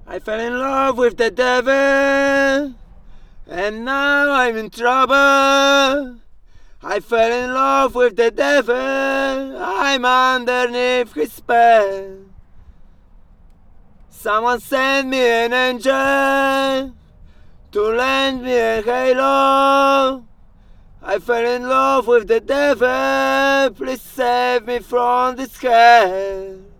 I fell in love with the devil, and now I'm in trouble. I fell in love with the devil, I'm underneath his spell. Someone send me an angel to lend me a halo. I fell in love with the devil, please save me from this hell.